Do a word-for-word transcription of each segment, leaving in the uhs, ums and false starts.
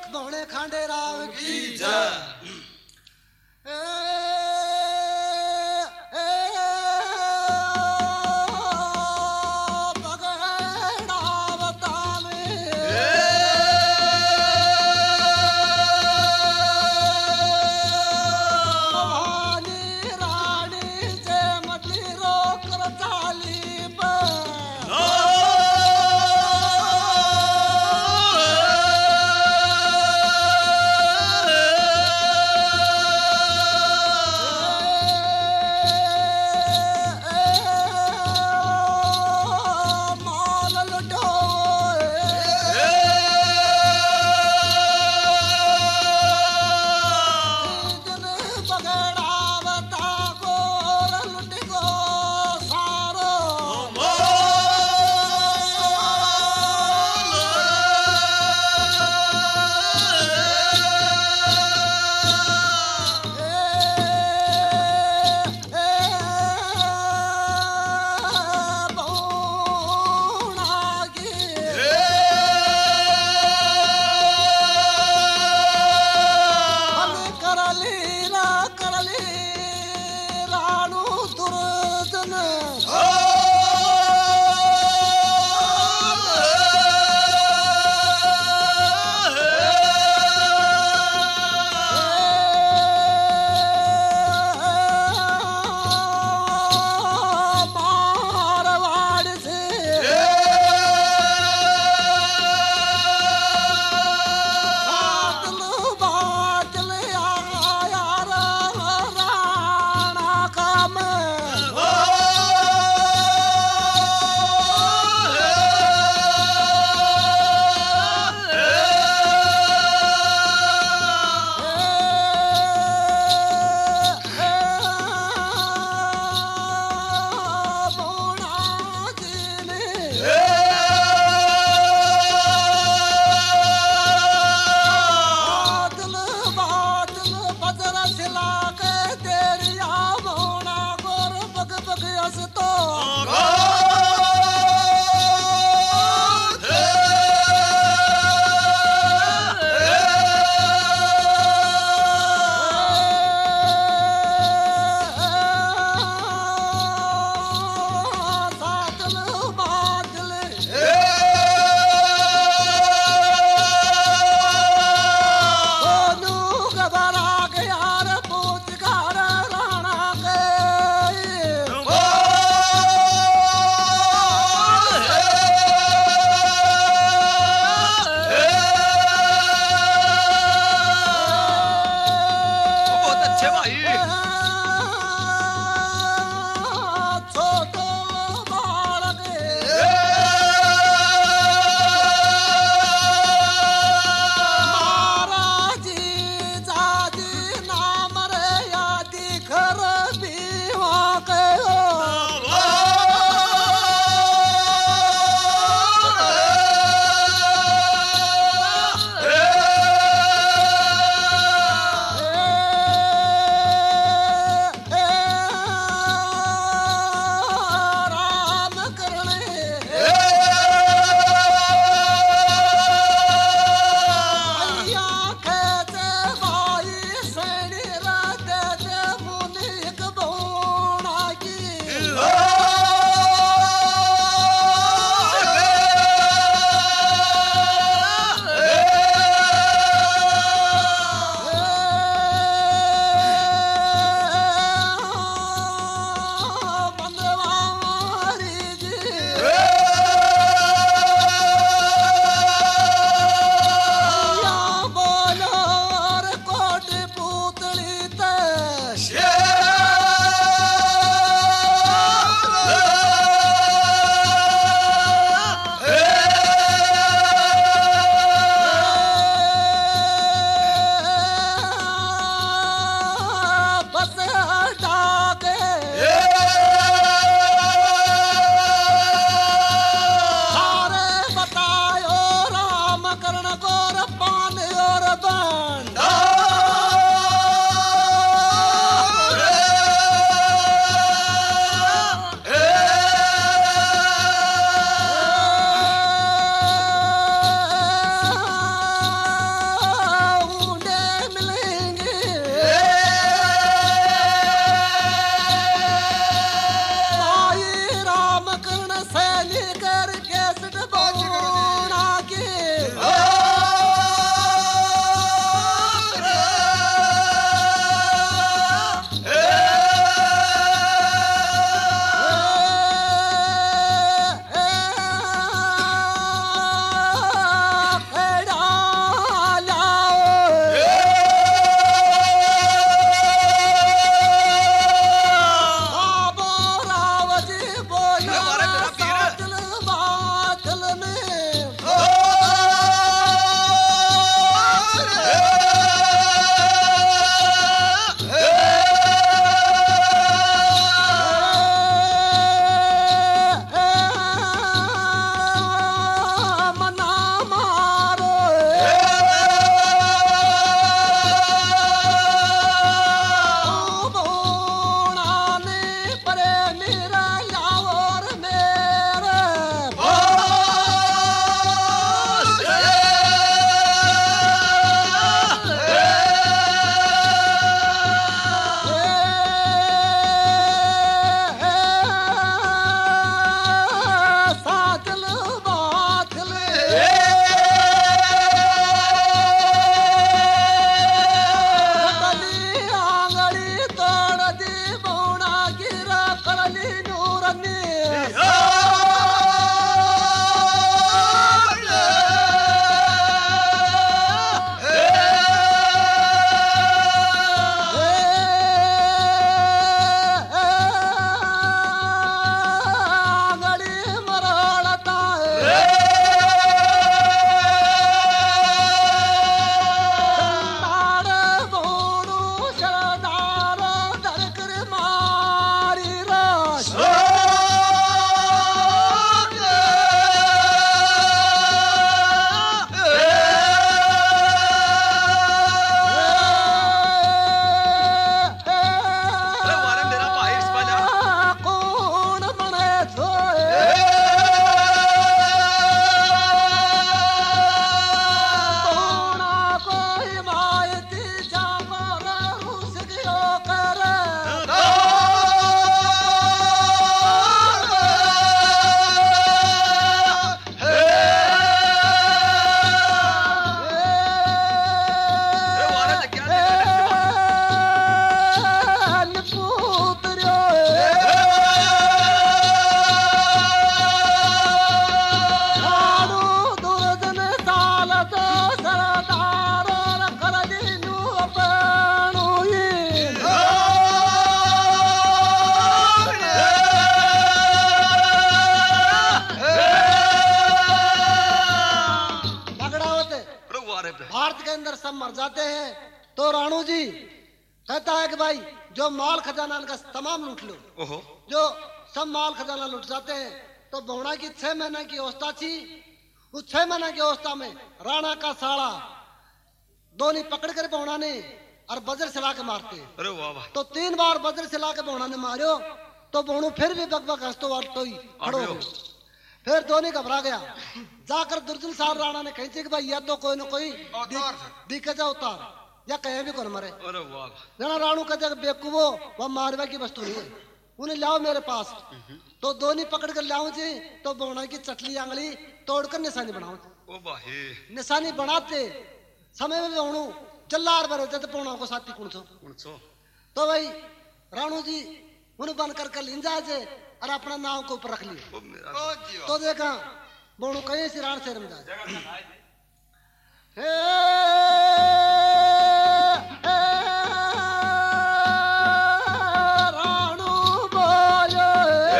भोणे खांडे राव की वारे पे भारत के अंदर सब मर जाते हैं। तो राणू जी कहता है कि भाई जो माल खजाना इनका तमाम लूट लो। ओहो जो सब माल खजाना लूट जाते हैं। तो बहुणा की छह महीने की अवस्था थी। उस छह महीने की अवस्था में राणा का साला दोनी पकड़ कर बहुणा ने और बजर चला के मारते। अरे वाह वाह तो तीन बार बजर चला के बहुणा ने मारो। तो बहुणू फिर भी बकबक हंसतो वालतो ही खड़ो हो। फिर दोनी घबरा गया। जाकर दुर्जन साहब राणा ने कही थी कि भाई या तो कोई ना कोई दिखे जा उतार या कहीं भी कौन मरे। अरे वाह जना राणू कहते बेवकूफो वह मारवा की वस्तु नहीं है, उन्हें लाओ मेरे पास। तो दोनी पकड़ कर लाऊं जी। तो बहुणा की चटली आंगली तोड़कर निशानी बनाओ। ओ बाहे निशानी बनाते समय में बहुणू चल्लार भरे थे। तो बहुणा को साथी कौन सो कौन सो तो भाई राणू जी उन्हें बंद कर कर लिंजा जे और अपना नाव को ऊपर रख लिया। ओ मेरा तो देखा बहुणू कहीं से राण से रम जाए। राणू बोलो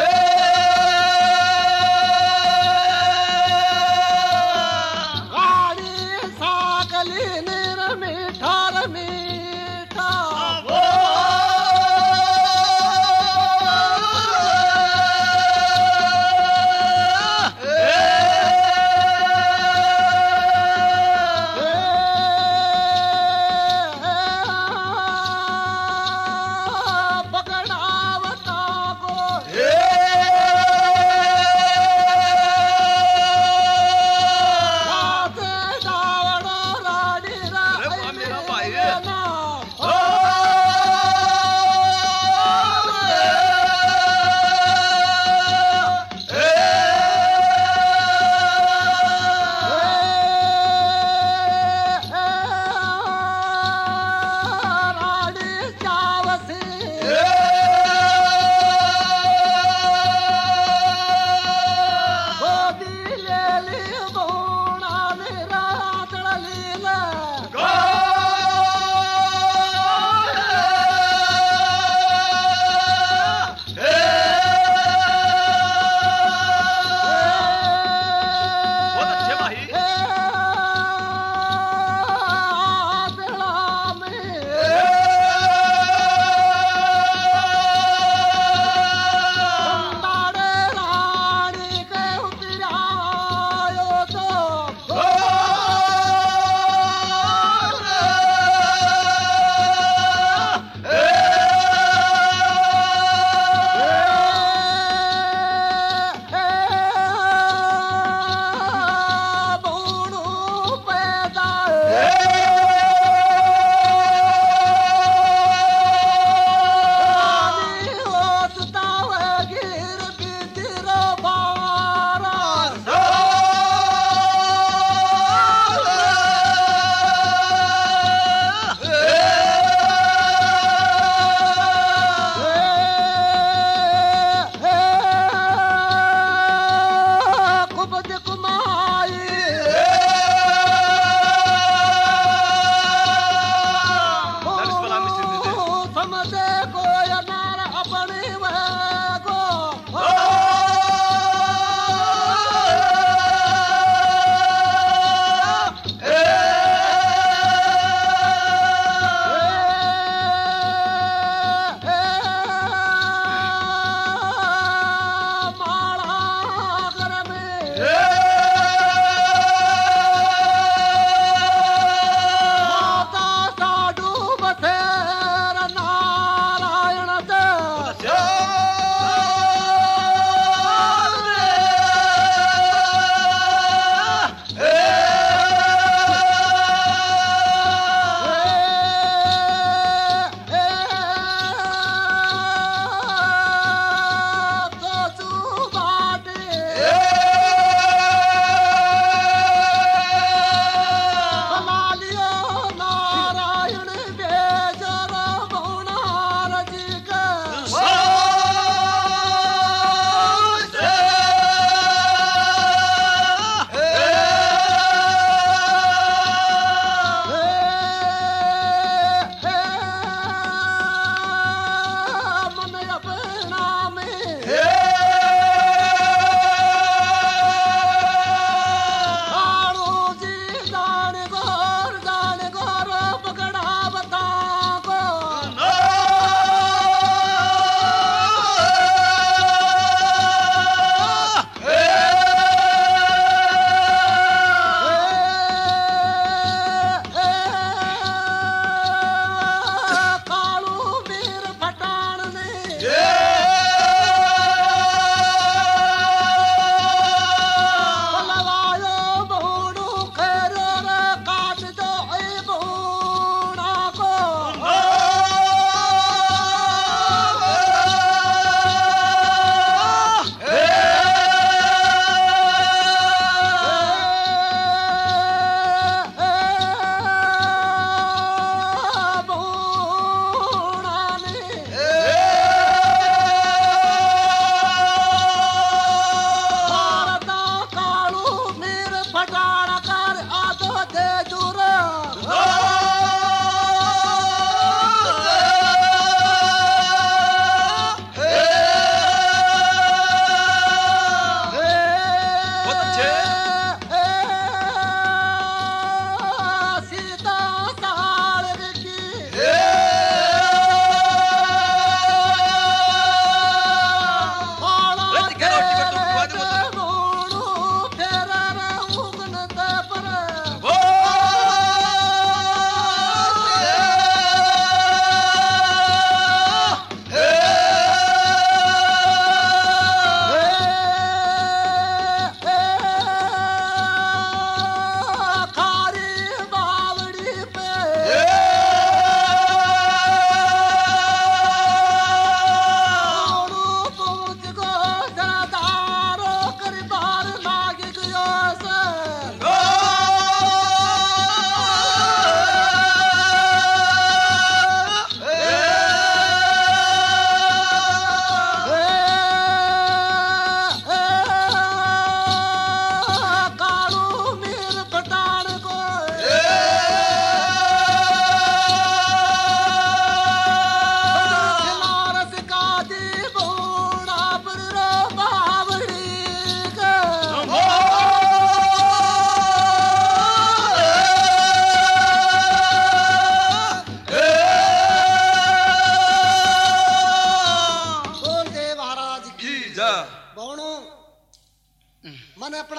रानी सागली निर मीठा रे मीठा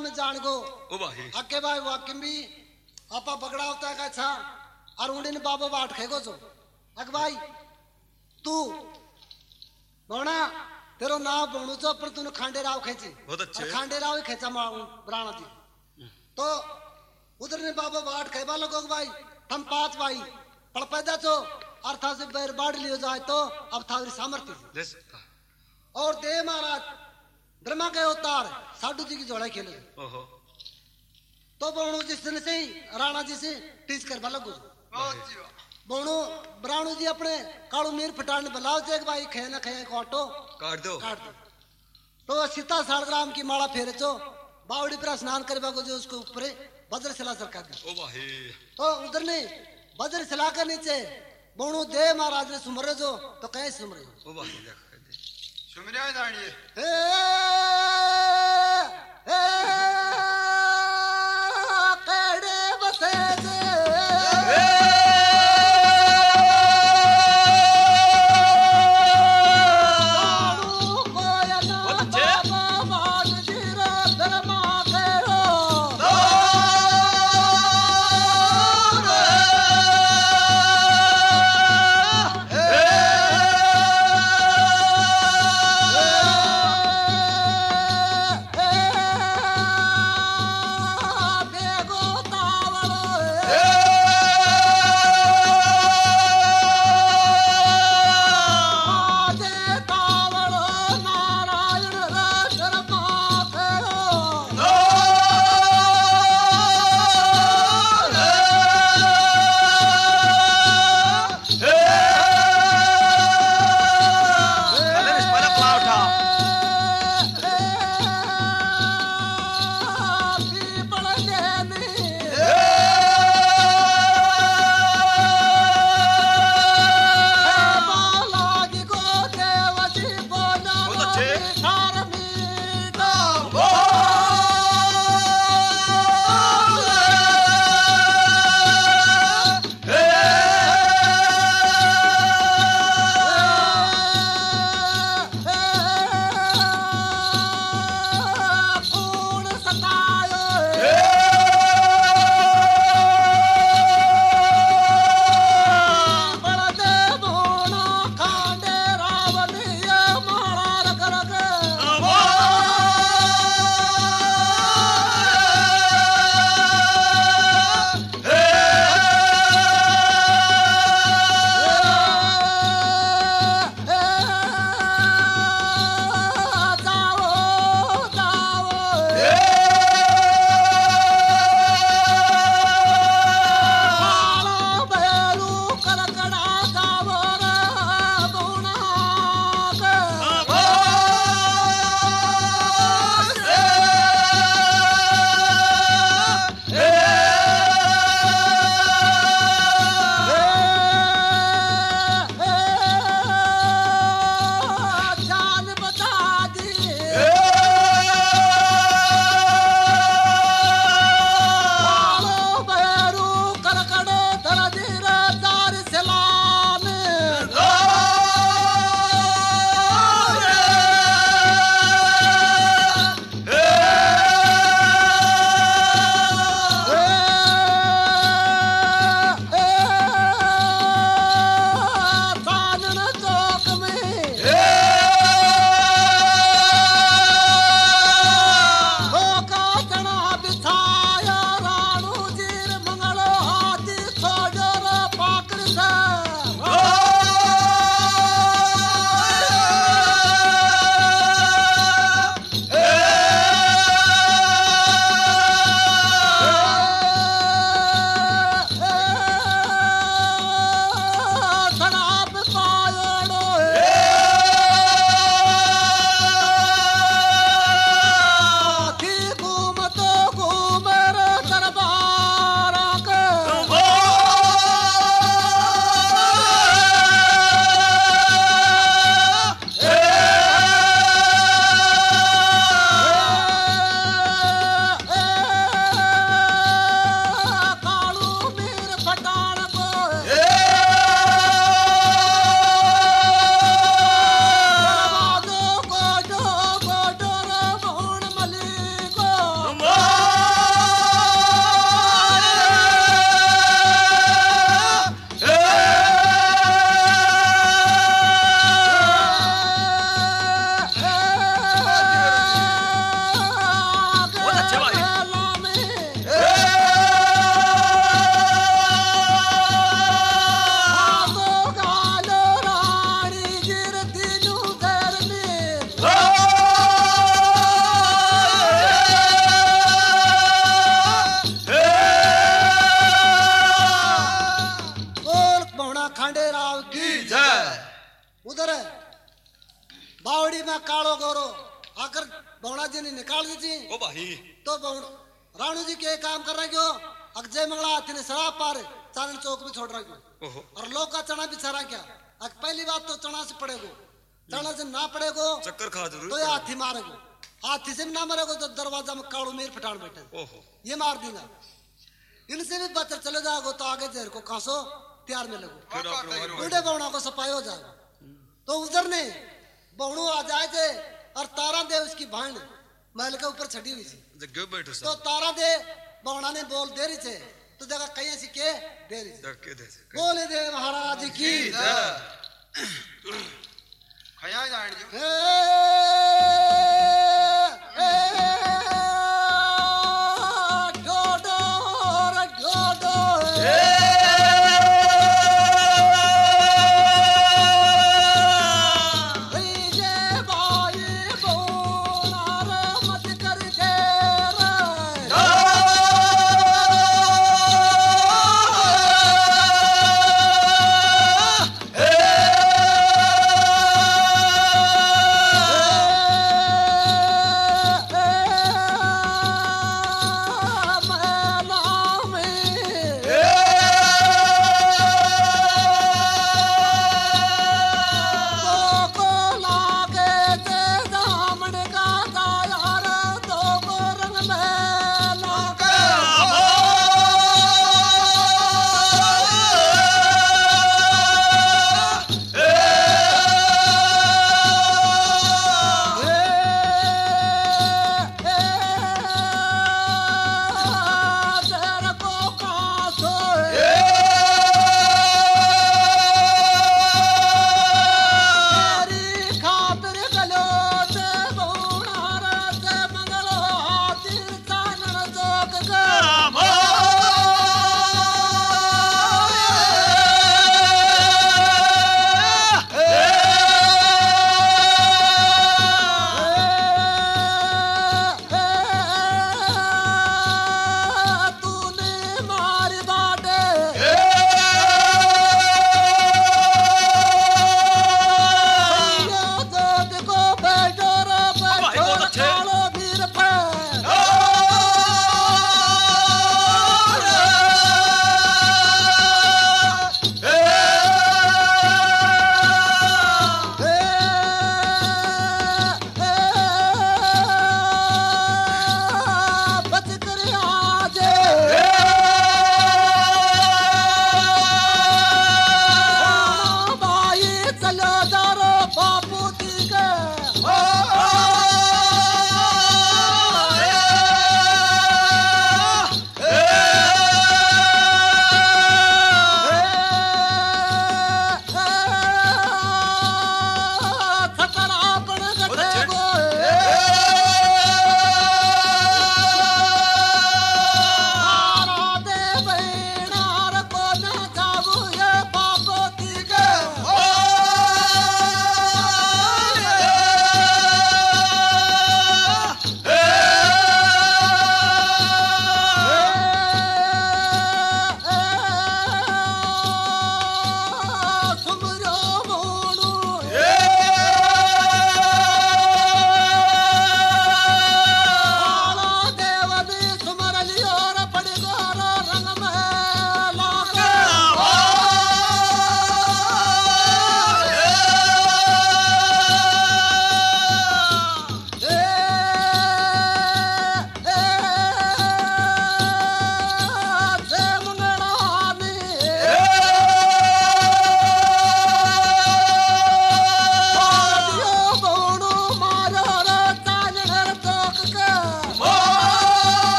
में जान गो ओ भाई अके भाई वाकिम भी आपा बगड़ा होता है अच्छा और उन्हें बाबा बाट खेगो जो अक भाई तू बोना तेरो नाम बोनू चो पर तूने खांडे राव खेची बहुत अच्छे खांडे राव ही खेचा ब्राणा जी तो उधर ने बाबा बाट खेबा लगो भाई थम पांच भाई पड़ पैदा चो और था से बैर बाढ़ लियो जाए तो अब था सामर्थ्य ले सकता और दे महाराज ब्रह्मा के अवतार साधु जी की जोड़ा खेले ओहो तो बोनू जिस दिन से ही राणा जी से टीच कर बालक गुजर बोनू ब्राणु जी अपने कालू मीर फटाने बुलाओ चेक भाई खे न खे काटो काट दो काट दो तो सीता सालग्राम की माला फेरे चो बावड़ी पर स्नान करवा को जो उसके ऊपर वज्र शिला सरकार दी ओ भाई तो उधर ने वज्र शिला के नीचे बोनू दे महाराज ने सुमरे जो तो कैसे सुमरे ओ भाई देख दे सुमरिया दाड़िए ए ए केड़े बसे दे खांडे राव की जय। उधर बावड़ी में कालो गोरो आकर बौड़ा जी ने निकाल दी थी। ओ भाई तो राणू जी के काम कर रहे क्यों अक्षय मंगला हाथी ने शराब पार चांदनी चौक में छोड़ रहा क्यों और लोग का चना बिछा क्या अब पहली बात तो चना से पड़ेगो चना से ना पड़ेगो चक्कर खा जरूर तो ये हाथी मारेगो हाथी से भी ना मरेगो तो दरवाजा में काड़ू मेर फटान बैठे ये मार देगा इनसे भी बचर चले जाओगे तो आगे जेर को कासो तैयार मिलेगो बूढ़े बौना को सफाई हो जाएगा तो उधर ने बौड़ू आ जाए थे और तारा दे उसकी भाण महल के ऊपर छठी हुई थी तो तारा दे बौना ने बोल दे रही थे तो जगह कहीं ऐसी के दे रही थी बोले दे महाराज की खया जान जो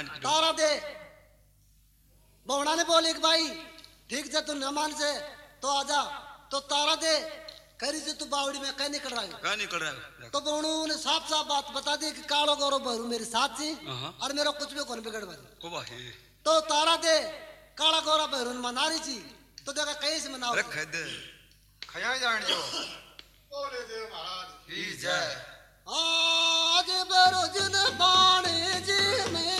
तारा दे बहुना ने बोले कि भाई ठीक है तू न मान से तो आजा तो तारा दे करी से तू बावड़ी में कह निकल रहा है कह निकल रहा है तो बहुणु ने साफ साफ बात बता दी कि कालो गौरव बहरू मेरे साथ थी और मेरा कुछ भी कौन बिगड़ बनी को भाई तो तारा दे काला गौरव बहरू मना रही थी तो देखा कहीं से मनाओ रख दे खया जान जो बोले दे महाराज ही जय आज बरोजन बाणे जी में